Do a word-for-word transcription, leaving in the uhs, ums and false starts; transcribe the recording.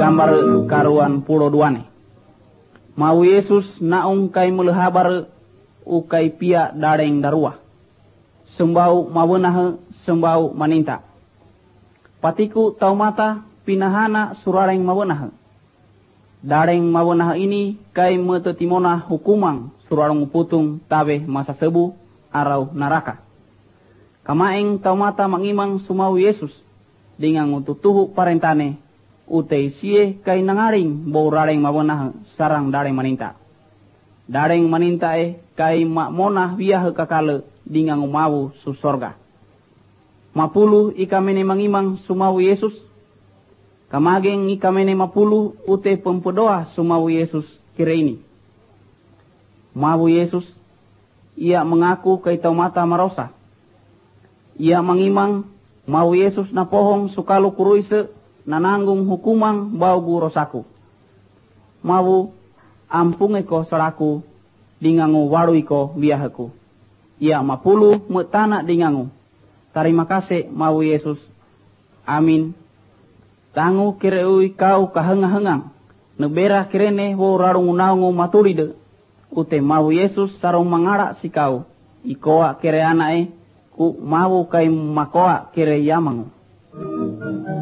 gambar karuan pulo duane. Mau Yesus naung kai melehabar ukai pia dareng darua. Sembau mawenah sembau maninta. Patiku tau mata pinahana surareng mawenah. Dareng mawenah ini kai metetimona hukumang surareng putung tabe masa sebu arau naraka. Kamaeng tau mata mangimang sumau Yesus dengan ututuhu parentane utei sie kai nangaring bau rareng mawenah sarang dareng maninta. Dareng maninta e kai mak monah biah kakale dengan umawu su sorga. Mapulu ikamene mangimang sumau Yesus. Kamageng ikamene mapulu ute pempedoa sumau Yesus kira ini. Mawu Yesus ia mengaku kai tau mata marosa. Ia mangimang mau Yesus na pohong sukalu kuruise nananggung hukumang bau gurosaku. Mau ampung eko saraku dingangu waru iko biahaku. Ia mapulu metana dingangu. Terima kasih mau Yesus. Amin. Tangu kireui kau kahenga-hengang. Nebera kirene wo rarung unaungu maturide. Ute mau Yesus sarung mangara si kau. Ikoa kire anae ku mau kai makoa kire yamangu.